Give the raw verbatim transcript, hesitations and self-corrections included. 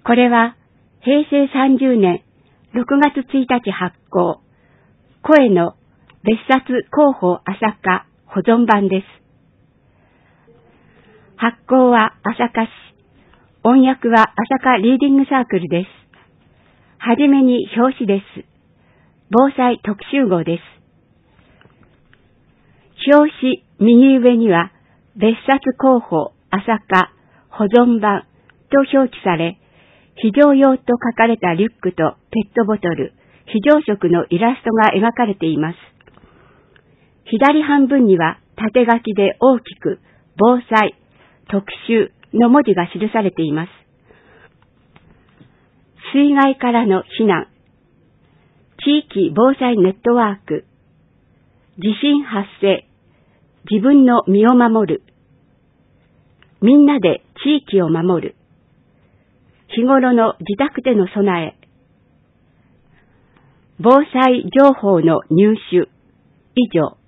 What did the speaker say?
これはへいせいさんじゅうねんろくがつついたち発行、声の別冊広報朝霞保存版です。発行は朝霞市、音訳は朝霞リーディングサークルです。はじめに表紙です。防災特集号です。表紙右上には別冊広報朝霞保存版と表記され、非常用と書かれたリュックとペットボトル、非常食のイラストが描かれています。左半分には縦書きで大きく防災、特集の文字が記されています。水害からの避難、地域防災ネットワーク、地震発生、自分の身を守る、みんなで地域を守る、日頃の自宅での備え、防災情報の入手、以上。